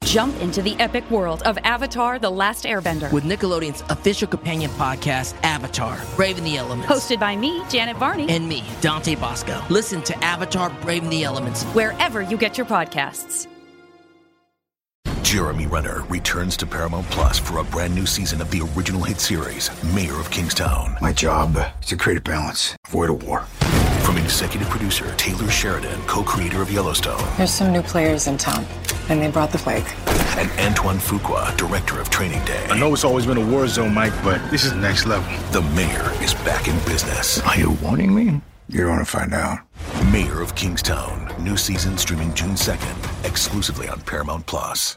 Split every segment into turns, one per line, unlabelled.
Jump into the epic world of Avatar: The Last Airbender.
With Nickelodeon's official companion podcast, Avatar: Braving the Elements.
Hosted by me, Janet Varney.
And me, Dante Bosco. Listen to Avatar: Braving the Elements
wherever you get your podcasts.
Jeremy Renner returns to Paramount Plus for a brand new season of the original hit series, Mayor of Kingstown.
My job is to create a balance, avoid a war.
From executive producer Taylor Sheridan, co-creator of Yellowstone.
There's some new players in town, and they brought the plague.
And Antoine Fuqua, director of Training Day.
I know it's always been a war zone, Mike, but this is next level.
The Mayor is back in business.
Are you warning me? You want to find out.
Mayor of Kingstown. New season streaming June 2nd, exclusively on Paramount Plus.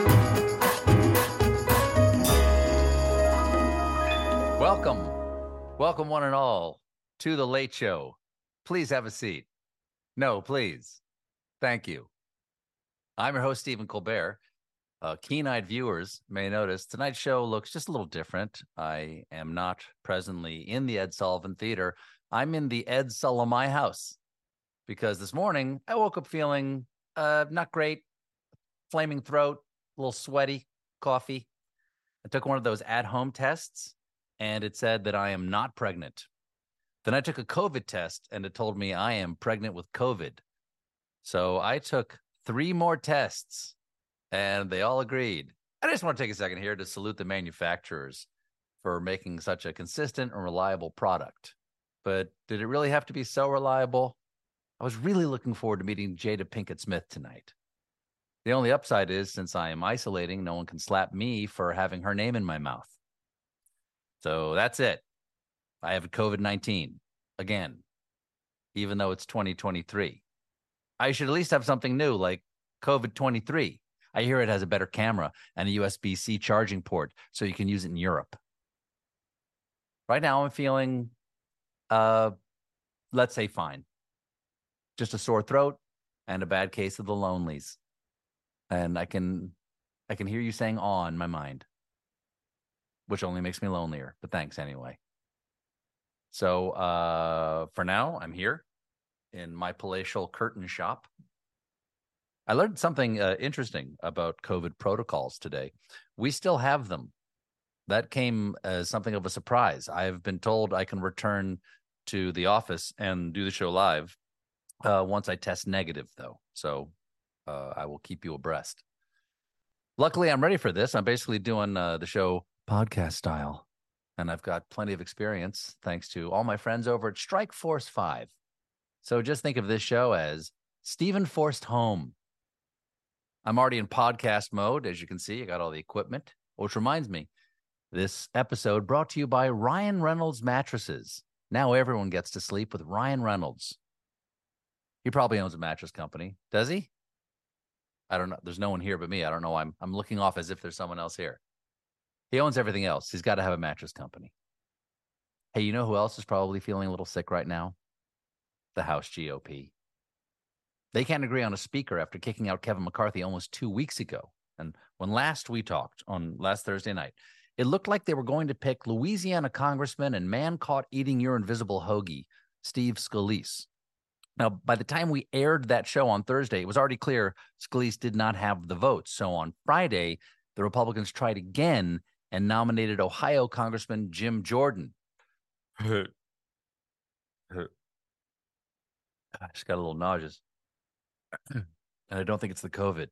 Welcome one and all to The Late Show. Please have a seat. No, please. Thank you. I'm your host, Stephen Colbert. Keen-eyed viewers may notice tonight's show looks just a little different. I am not presently in the Ed Sullivan Theater. I'm in the Ed Sullivan house because this morning I woke up feeling not great, flaming throat, a little sweaty, coffee. I took one of those at-home tests, and it said that I am not pregnant. Then I took a COVID test, and it told me I am pregnant with COVID. So I took 3 more tests, and they all agreed. I just want to take a second here to salute the manufacturers for making such a consistent and reliable product. But did it really have to be so reliable? I was really looking forward to meeting Jada Pinkett Smith tonight. The only upside is, since I am isolating, no one can slap me for having her name in my mouth. So that's it. I have COVID-19 again, even though it's 2023. I should at least have something new like COVID-23. I hear it has a better camera and a USB-C charging port so you can use it in Europe. Right now I'm feeling, let's say fine. Just a sore throat and a bad case of the lonelies. And I can hear you saying "aw" in my mind, which only makes me lonelier, but thanks anyway. So for now, I'm here in my palatial curtain shop. I learned something interesting about COVID protocols today. We still have them. That came as something of a surprise. I've been told I can return to the office and do the show live once I test negative, though. So I will keep you abreast. Luckily, I'm ready for this. I'm basically doing the show podcast style, and I've got plenty of experience thanks to all my friends over at Strike Force 5. So just think of this show as Stephen Forced Home. I'm already in podcast mode. As you can see, I got all the equipment, which reminds me, this episode brought to you by Ryan Reynolds Mattresses. Now everyone gets to sleep with Ryan Reynolds. He probably owns a mattress company. Does he? I don't know. There's no one here but me. I don't know. I'm looking off as if there's someone else here. He owns everything else. He's got to have a mattress company. Hey, you know who else is probably feeling a little sick right now? The House GOP. They can't agree on a speaker after kicking out Kevin McCarthy almost 2 weeks ago. And when last we talked, on last Thursday night, it looked like they were going to pick Louisiana Congressman and man caught eating your invisible hoagie, Steve Scalise. Now, by the time we aired that show on Thursday, it was already clear Scalise did not have the votes. So on Friday, the Republicans tried again and nominated Ohio Congressman Jim Jordan. I just got a little nauseous. And I don't think it's the COVID.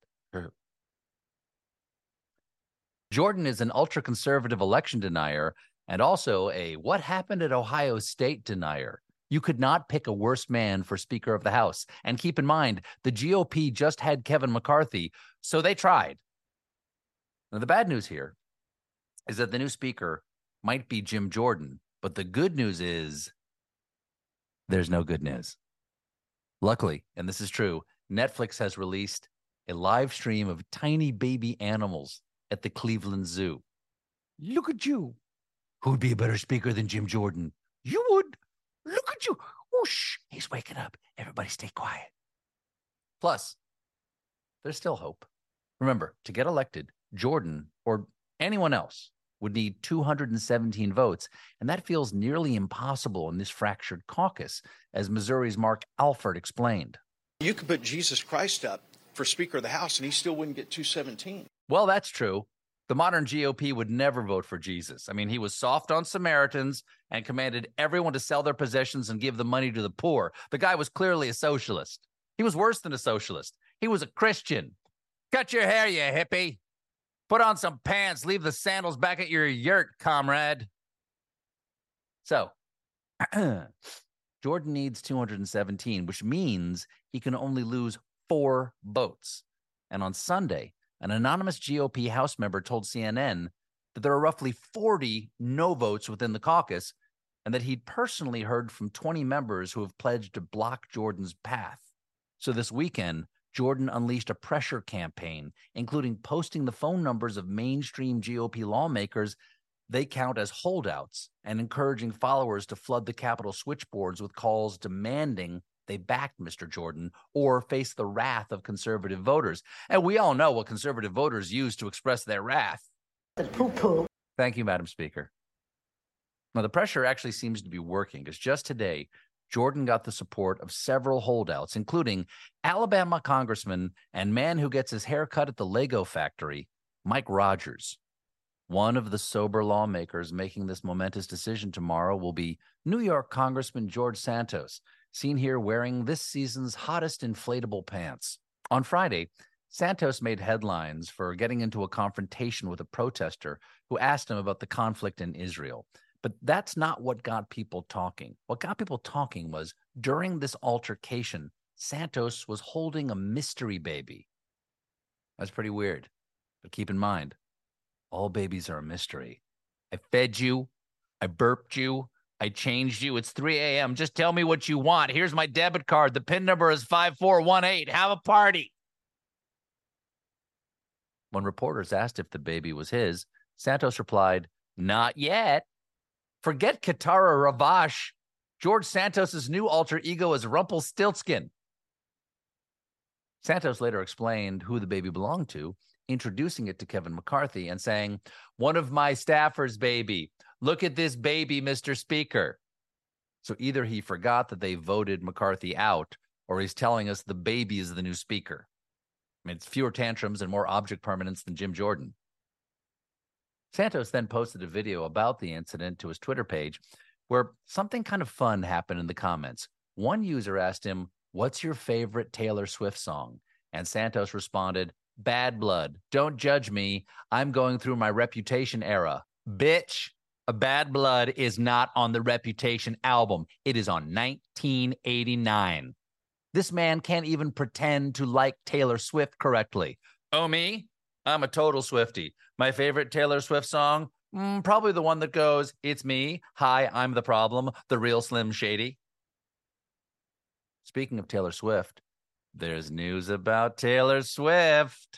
Jordan is an ultra-conservative election denier and also a what happened at Ohio State denier. You could not pick a worse man for Speaker of the House. And keep in mind, the GOP just had Kevin McCarthy, so they tried. Now, the bad news here is that the new Speaker might be Jim Jordan, but the good news is there's no good news. Luckily, and this is true, Netflix has released a live stream of tiny baby animals at the Cleveland Zoo. Look at you. Who'd be a better speaker than Jim Jordan? You would. Look at you. Whoosh. He's waking up. Everybody stay quiet. Plus, there's still hope. Remember, to get elected, Jordan or anyone else would need 217 votes, and that feels nearly impossible in this fractured caucus, as Missouri's Mark Alford explained.
You could put Jesus Christ up for Speaker of the House, and he still wouldn't get 217.
Well, that's true. The modern GOP would never vote for Jesus. I mean, he was soft on Samaritans and commanded everyone to sell their possessions and give the money to the poor. The guy was clearly a socialist. He was worse than a socialist. He was a Christian. Cut your hair, you hippie. Put on some pants. Leave the sandals back at your yurt, comrade. So, Jordan needs 217, which means he can only lose 4 votes. And on Sunday, an anonymous GOP House member told CNN that there are roughly 40 no votes within the caucus and that he'd personally heard from 20 members who have pledged to block Jordan's path. So this weekend, Jordan unleashed a pressure campaign, including posting the phone numbers of mainstream GOP lawmakers they count as holdouts and encouraging followers to flood the Capitol switchboards with calls demanding they backed Mr. Jordan or face the wrath of conservative voters. And we all know what conservative voters use to express their wrath.
The poo-poo.
Thank you, Madam Speaker. Now, the pressure actually seems to be working because just today, Jordan got the support of several holdouts, including Alabama Congressman and man who gets his hair cut at the Lego factory, Mike Rogers. One of the sober lawmakers making this momentous decision tomorrow will be New York Congressman George Santos, seen here wearing this season's hottest inflatable pants. On Friday, Santos made headlines for getting into a confrontation with a protester who asked him about the conflict in Israel. But that's not what got people talking. What got people talking was during this altercation, Santos was holding a mystery baby. That's pretty weird. But keep in mind, all babies are a mystery. I fed you. I burped you. I changed you. It's 3 a.m. Just tell me what you want. Here's my debit card. The PIN number is 5418. Have a party. When reporters asked if the baby was his, Santos replied, "Not yet." Forget Katara Ravash. George Santos' new alter ego is Rumpelstiltskin. Santos later explained who the baby belonged to, introducing it to Kevin McCarthy and saying, "One of my staffers' baby. Look at this baby, Mr. Speaker." So either he forgot that they voted McCarthy out, or he's telling us the baby is the new speaker. I mean, it's fewer tantrums and more object permanence than Jim Jordan. Santos then posted a video about the incident to his Twitter page where something kind of fun happened in the comments. One user asked him, "What's your favorite Taylor Swift song?" And Santos responded, "Bad Blood. Don't judge me. I'm going through my Reputation era." Bitch, a Bad Blood is not on the Reputation album. It is on 1989. This man can't even pretend to like Taylor Swift correctly. Oh, me? I'm a total Swiftie. My favorite Taylor Swift song? Probably the one that goes, "It's me. Hi, I'm the problem. The real Slim Shady." Speaking of Taylor Swift, there's news about Taylor Swift.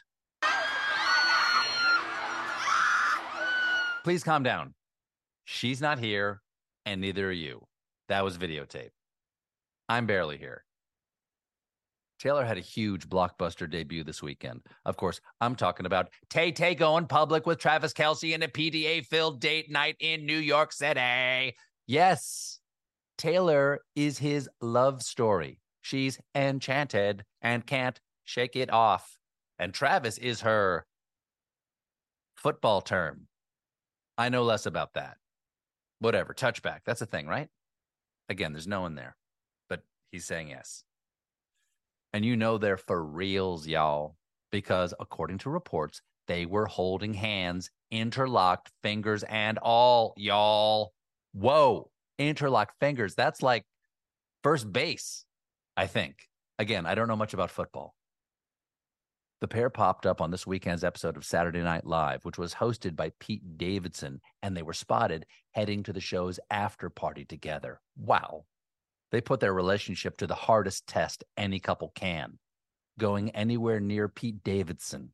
Please calm down. She's not here, and neither are you. That was videotape. I'm barely here. Taylor had a huge blockbuster debut this weekend. Of course, I'm talking about Tay-Tay going public with Travis Kelce in a PDA-filled date night in New York City. Yes, Taylor is his love story. She's enchanted and can't shake it off. And Travis is her football term. I know less about that. Whatever, touchback. That's a thing, right? Again, there's no one there, but he's saying yes. And you know they're for reals, y'all, because according to reports, they were holding hands, interlocked fingers and all, y'all. Whoa, interlocked fingers. That's like first base, I think. Again, I don't know much about football. The pair popped up on this weekend's episode of Saturday Night Live, which was hosted by Pete Davidson, and they were spotted heading to the show's after party together. Wow. They put their relationship to the hardest test any couple can, going anywhere near Pete Davidson.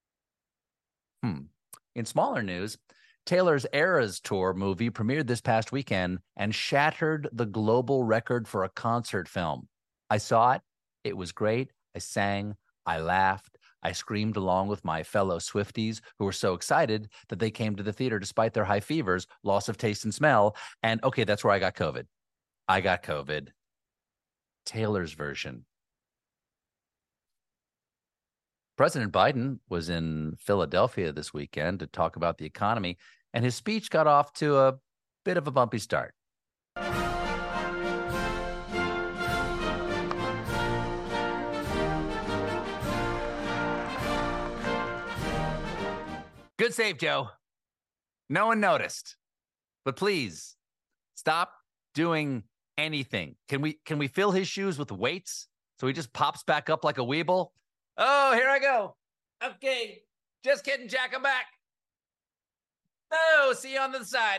In smaller news, Taylor's Eras Tour movie premiered this past weekend and shattered the global record for a concert film. I saw it. It was great. I sang. I laughed. I screamed along with my fellow Swifties who were so excited that they came to the theater despite their high fevers, loss of taste and smell. And okay, that's where I got COVID. I got COVID. Taylor's version. President Biden was in Philadelphia this weekend to talk about the economy, and his speech got off to a bit of a bumpy start. Good save, Joe. No one noticed. But please, stop doing anything. Can we fill his shoes with weights so he just pops back up like a weeble? Oh, here I go. Okay. Just kidding, Jack. I'm back. Oh, see you on the side.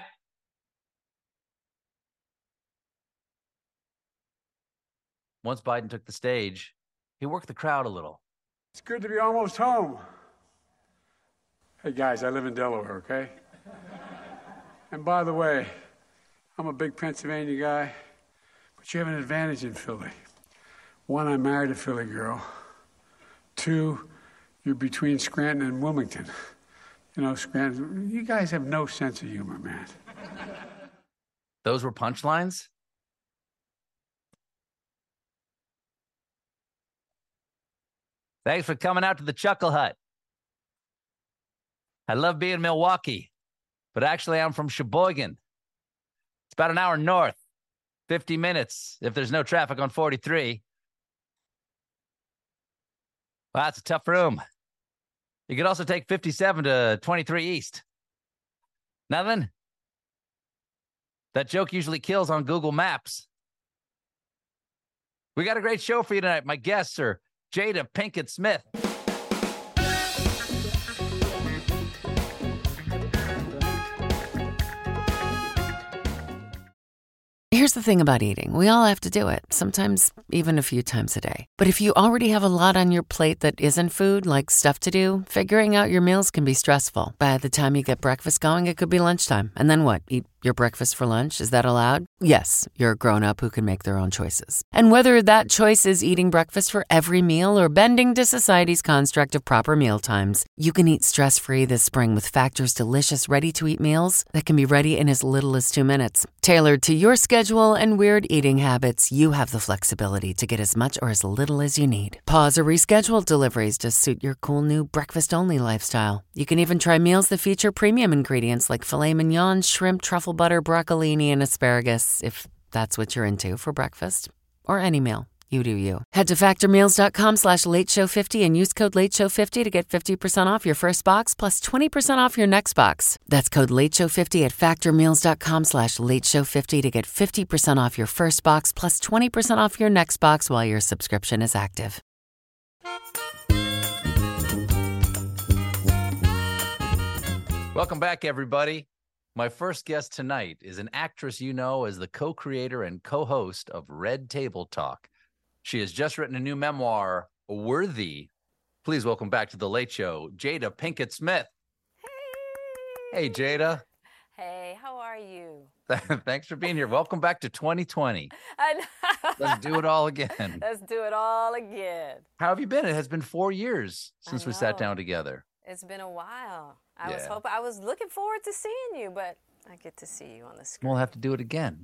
Once Biden took the stage, he worked the crowd a little.
It's good to be almost home. Hey, guys, I live in Delaware, okay? And by the way, I'm a big Pennsylvania guy, but you have an advantage in Philly. One, I married a Philly girl. Two, you're between Scranton and Wilmington. You know, Scranton, you guys have no sense of humor, man.
Those were punchlines? Thanks for coming out to the Chuckle Hut. I love being in Milwaukee, but actually I'm from Sheboygan. It's about an hour north, 50 minutes if there's no traffic on 43. Wow, that's a tough room. You could also take 57 to 23 East. Nothing? That joke usually kills on Google Maps. We got a great show for you tonight. My guests are Jada Pinkett Smith.
Here's the thing about eating. We all have to do it, sometimes even a few times a day. But if you already have a lot on your plate that isn't food, like stuff to do, figuring out your meals can be stressful. By the time you get breakfast going, it could be lunchtime. And then what? Eat your breakfast for lunch? Is that allowed? Yes, you're a grown-up who can make their own choices. And whether that choice is eating breakfast for every meal or bending to society's construct of proper meal times, you can eat stress-free this spring with Factor's delicious ready-to-eat meals that can be ready in as little as 2 minutes. Tailored to your schedule and weird eating habits, you have the flexibility to get as much or as little as you need. Pause or reschedule deliveries to suit your cool new breakfast-only lifestyle. You can even try meals that feature premium ingredients like filet mignon, shrimp, truffle butter, broccolini, and asparagus, if that's what you're into for breakfast. Or any meal. You do you. Head to factormeals.com/lateshow50 and use code lateshow50 to get 50% off your first box plus 20% off your next box. That's code lateshow50 at factormeals.com/lateshow50 to get 50% off your first box plus 20% off your next box while your subscription is active.
Welcome back, everybody. My first guest tonight is an actress you know as the co-creator and co-host of Red Table Talk. She has just written a new memoir, Worthy. Please welcome back to The Late Show, Jada Pinkett Smith. Hey, Jada.
Hey, how are you?
Thanks for being here. Welcome back to 2020. Let's do it all again.
Let's do it all again.
How have you been? It has been 4 years since we sat down together.
It's been a while. I was looking forward to seeing you, but I get to see you on the screen.
We'll have to do it again.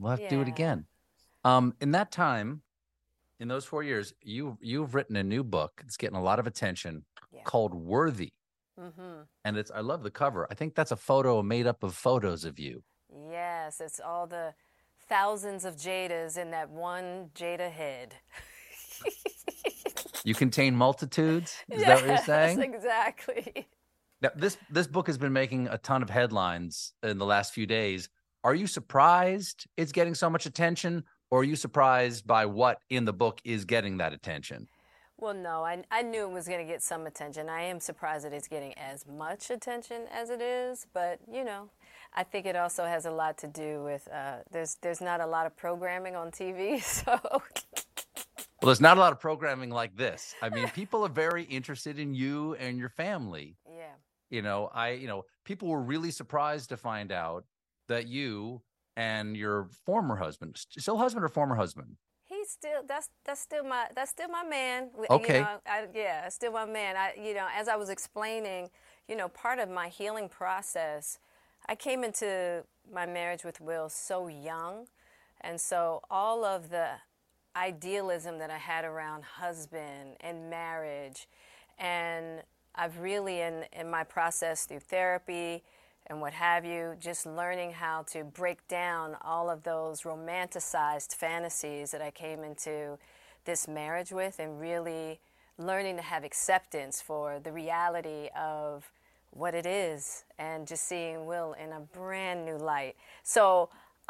In that time, in those 4 years, you've written a new book. It's getting a lot of attention called Worthy.
Mm-hmm.
And I love the cover. I think that's a photo made up of photos of you.
Yes, it's all the thousands of Jadas in that one Jada head.
You contain multitudes? Is that what you're saying?
Yes, exactly.
Now, this book has been making a ton of headlines in the last few days. Are you surprised it's getting so much attention, or are you surprised by what in the book is getting that attention?
Well, no, I knew it was going to get some attention. I am surprised that it's getting as much attention as it is, but, you know, I think it also has a lot to do with there's not a lot of programming on TV, so...
Well, there's not a lot of programming like this. I mean, people are very interested in you and your family.
Yeah.
People were really surprised to find out that you and your former husband, still husband or former husband?
He's still that's still my man.
Okay.
Still my man. As I was explaining, part of my healing process, I came into my marriage with Will so young, and so all of the idealism that I had around husband and marriage And I've really, in my process through therapy and what have you, just learning how to break down all of those romanticized fantasies that I came into this marriage with, and really learning to have acceptance for the reality of what it is, and just seeing Will in a brand new light. So,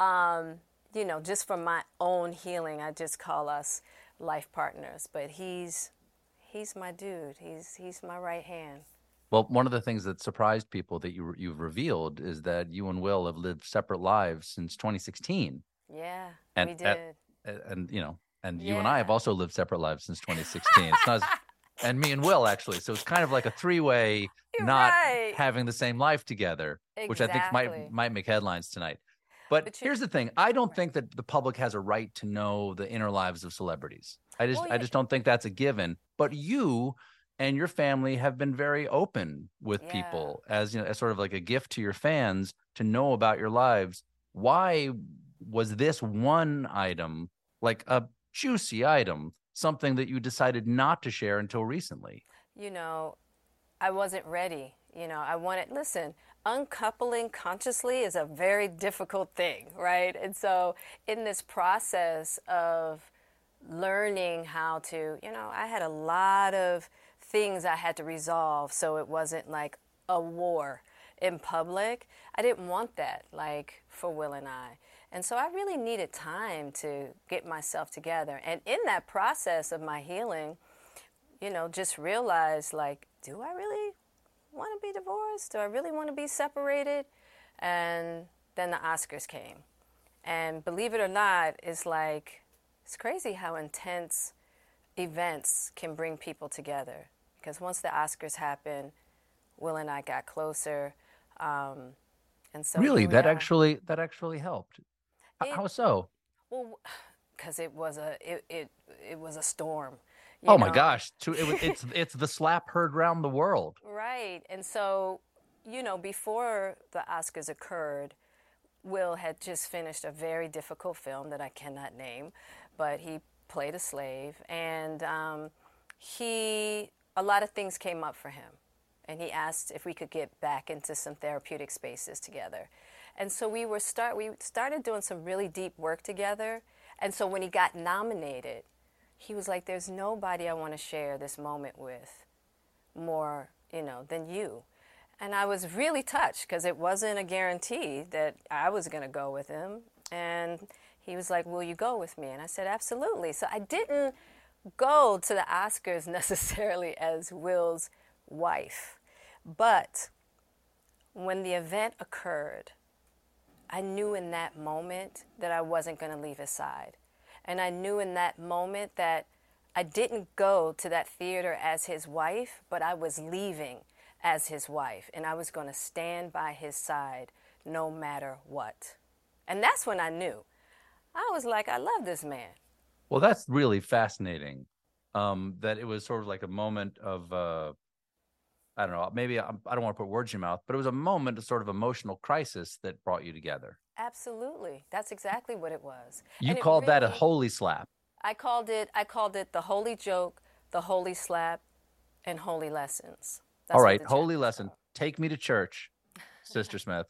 you know, just for my own healing, I just call us life partners. But he's my dude. He's my right hand.
Well, one of the things that surprised people that you've revealed is that you and Will have lived separate lives since 2016.
Yeah,
and,
we did.
And you know, and you and I have also lived separate lives since 2016. It's not, and me and Will actually. So it's kind of like a three-way, not having the same life together, which I think might make headlines tonight. But here's the thing: I don't think that the public has a right to know the inner lives of celebrities. I just don't think that's a given. But you and your family have been very open with people, as you know, as sort of like a gift to your fans to know about your lives. Why was this one item, like a juicy item, something that you decided not to share until recently?
You know, I wasn't ready. You know, listen, uncoupling consciously is a very difficult thing, right? And so in this process of learning how to, you know, I had a lot of things I had to resolve, so it wasn't like a war in public. I didn't want that, like, for Will and I. And so I really needed time to get myself together. And in that process of my healing, you know, just realized, like, do I really want to be divorced? Do I really want to be separated? And then the Oscars came. And believe it or not, it's crazy how intense events can bring people together. Because once the Oscars happened, Will and I got closer. And so
really, that actually helped. How so?
Well, because it was a storm.
Oh my gosh! It's the slap heard round the world.
Right, and so, you know, before the Oscars occurred, Will had just finished a very difficult film that I cannot name, but he played a slave, and a lot of things came up for him, and he asked if we could get back into some therapeutic spaces together. And so we started doing some really deep work together. And so when he got nominated, he was like, there's nobody I want to share this moment with more, you know, than you. And I was really touched, because it wasn't a guarantee that I was going to go with him. And he was like, will you go with me? And I said, absolutely. So I didn't go to the Oscars necessarily as Will's wife. But when the event occurred, I knew in that moment that I wasn't going to leave his side. And I knew in that moment that I didn't go to that theater as his wife, but I was leaving as his wife. And I was going to stand by his side no matter what. And that's when I knew. I was like, I love this man.
Well, that's really fascinating. That it was sort of like a moment of, I don't know, maybe I don't want to put words in your mouth, but it was a moment of sort of emotional crisis that brought you together.
Absolutely. That's exactly what it was.
You called that a holy slap.
I called it the holy joke, the holy slap, and holy lessons. That's
all right, holy lesson. Take me to church, Sister Smith.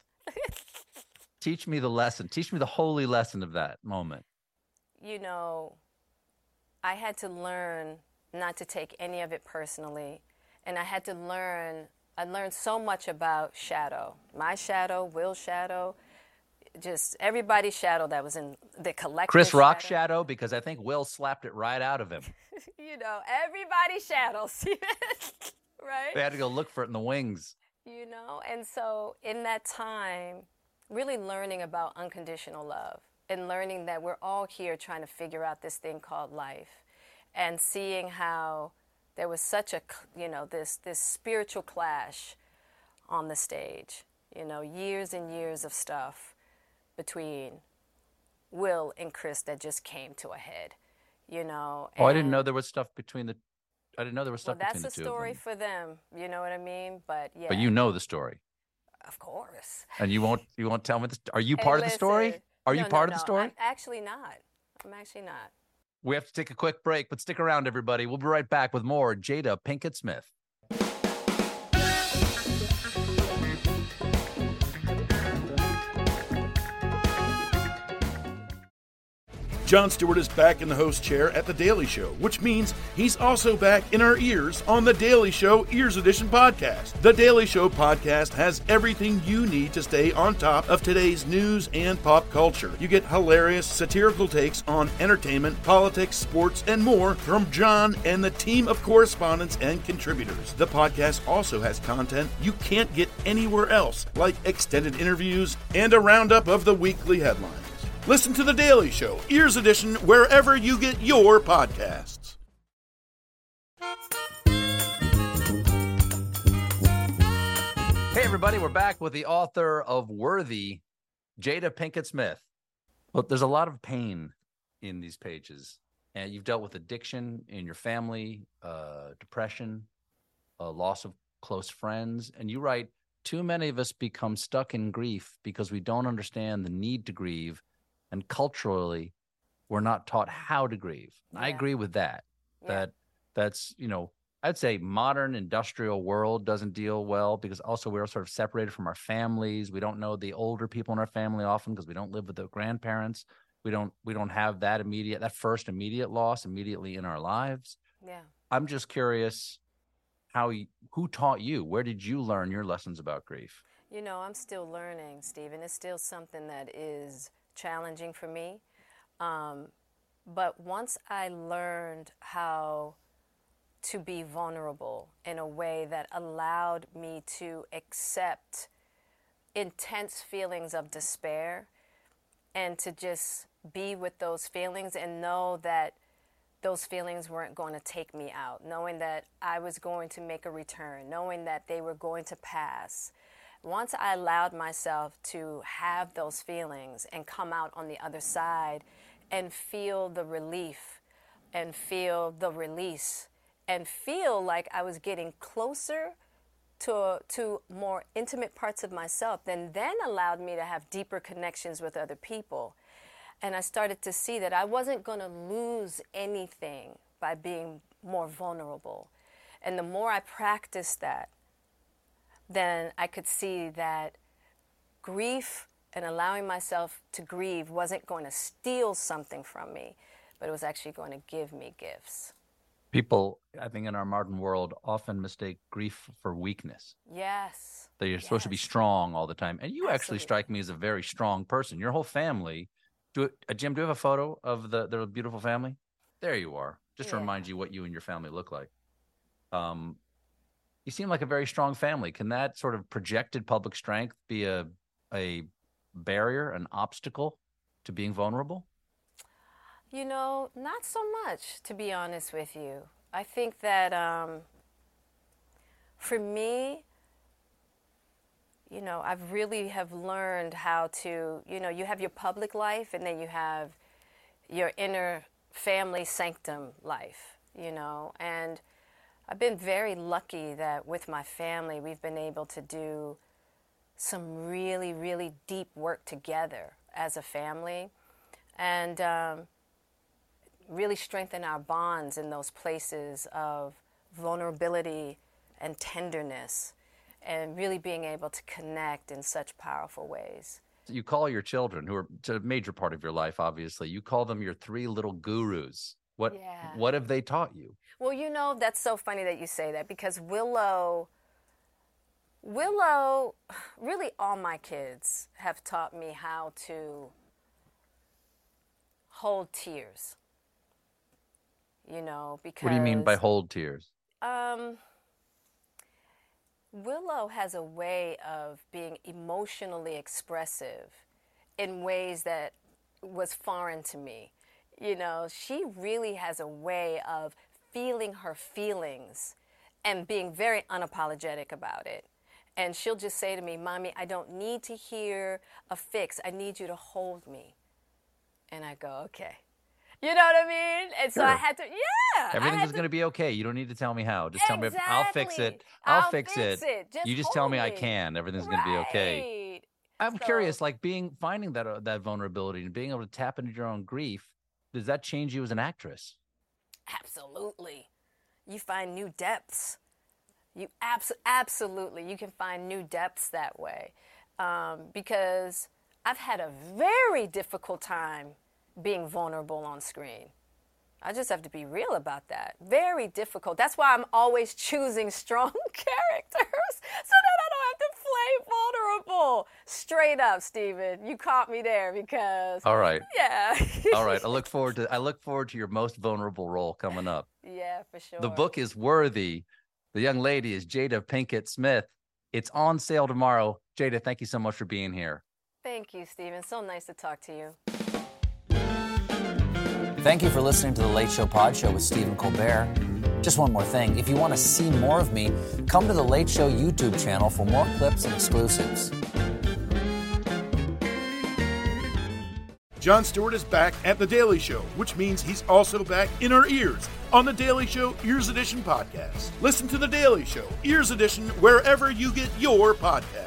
Teach me the lesson. Teach me the holy lesson of that moment.
You know, I had to learn not to take any of it personally. And I had to I learned so much about shadow. My shadow, Will's shadow, just everybody's shadow that was in the collective.
Chris Rock's shadow, because I think Will slapped it right out of him.
You know, everybody's shadow, right?
They had to go look for it in the wings.
You know, and so in that time, really learning about unconditional love and learning that we're all here trying to figure out this thing called life, and seeing how there was such a, you know, this spiritual clash on the stage. You know, years and years of stuff between Will and Chris that just came to a head, you know.
Oh, I didn't know there was stuff between the, I didn't know there was stuff between the two of them.
That's a story for them, you know what I mean? But yeah.
But you know the story.
Of course.
And you won't tell me this? Are you part of the story? Are you part of the story?
I'm actually not.
We have to take a quick break, but stick around, everybody. We'll be right back with more Jada Pinkett Smith.
Jon Stewart is back in the host chair at The Daily Show, which means he's also back in our ears on The Daily Show Ears Edition podcast. The Daily Show podcast has everything you need to stay on top of today's news and pop culture. You get hilarious, satirical takes on entertainment, politics, sports, and more from Jon and the team of correspondents and contributors. The podcast also has content you can't get anywhere else, like extended interviews and a roundup of the weekly headlines. Listen to The Daily Show, Ears Edition, wherever you get your podcasts.
Hey, everybody, we're back with the author of Worthy, Jada Pinkett Smith. Well, there's a lot of pain in these pages, and you've dealt with addiction in your family, depression, loss of close friends, and you write, too many of us become stuck in grief because we don't understand the need to grieve. And culturally, we're not taught how to grieve. Yeah. I agree with that. Yeah. That's, I'd say modern industrial world doesn't deal well because also we're sort of separated from our families. We don't know the older people in our family often because we don't live with the grandparents. We don't have that first immediate loss immediately in our lives.
Yeah.
I'm just curious who taught you? Where did you learn your lessons about grief?
I'm still learning, Stephen. It's still something that is challenging for me. But once I learned how to be vulnerable in a way that allowed me to accept intense feelings of despair and to just be with those feelings and know that those feelings weren't going to take me out, knowing that I was going to make a return, knowing that they were going to pass. Once I allowed myself to have those feelings and come out on the other side and feel the relief and feel the release and feel like I was getting closer to more intimate parts of myself, then allowed me to have deeper connections with other people. And I started to see that I wasn't going to lose anything by being more vulnerable. And the more I practiced that, then I could see that grief and allowing myself to grieve wasn't going to steal something from me, but it was actually going to give me gifts.
People, I think in our modern world, often mistake grief for weakness.
Yes.
That you're supposed to be strong all the time. And you actually strike me as a very strong person. Your whole family. Jim, do you have a photo of their beautiful family? There you are. Just to remind you what you and your family look like. You seem like a very strong family. Can that sort of projected public strength be a barrier, an obstacle to being vulnerable?
Not so much, to be honest with you. I think that for me, I really have learned how to, you have your public life and then you have your inner family sanctum life, and I've been very lucky that with my family, we've been able to do some really, really deep work together as a family and really strengthen our bonds in those places of vulnerability and tenderness and really being able to connect in such powerful ways.
You call your children, who are a major part of your life, obviously, you call them your three little gurus. What have they taught you?
Well, that's so funny that you say that because Willow, really all my kids have taught me how to hold tears, because...
What do you mean by hold tears?
Willow has a way of being emotionally expressive in ways that was foreign to me. She really has a way of feeling her feelings and being very unapologetic about it. And she'll just say to me, "Mommy, I don't need to hear a fix. I need you to hold me." And I go, "Okay." You know what I mean? And so I had to,
Everything's going to be okay. You don't need to tell me how. Just tell me, I'll fix it. I'll fix it. You just tell me I can. Everything's going to be okay. I'm curious, like finding that vulnerability and being able to tap into your own grief, does that change you as an actress?
Absolutely. You find new depths. You absolutely, you can find new depths that way, because I've had a very difficult time being vulnerable on screen. I just have to be real about that. Very difficult. That's why I'm always choosing strong characters so that I don't have to play vulnerable. Straight up, Stephen. You caught me there because.
All right.
Yeah.
All right. I look forward to your most vulnerable role coming up.
Yeah, for sure.
The book is worthy. The young lady is Jada Pinkett Smith. It's on sale tomorrow. Jada, thank you so much for being here.
Thank you, Stephen. So nice to talk to you.
Thank you for listening to The Late Show Pod Show with Stephen Colbert. Just one more thing. If you want to see more of me, come to The Late Show YouTube channel for more clips and exclusives.
Jon Stewart is back at The Daily Show, which means he's also back in our ears on The Daily Show Ears Edition podcast. Listen to The Daily Show Ears Edition wherever you get your podcasts.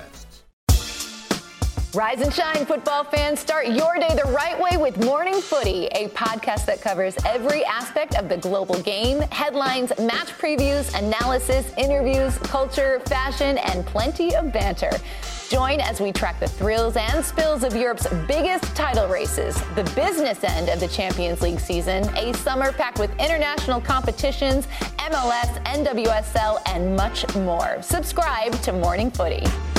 Rise and shine, football fans. Start your day the right way with Morning Footy, a podcast that covers every aspect of the global game, headlines, match previews, analysis, interviews, culture, fashion, and plenty of banter. Join as we track the thrills and spills of Europe's biggest title races, the business end of the Champions League season, a summer packed with international competitions, MLS, NWSL, and much more. Subscribe to Morning Footy.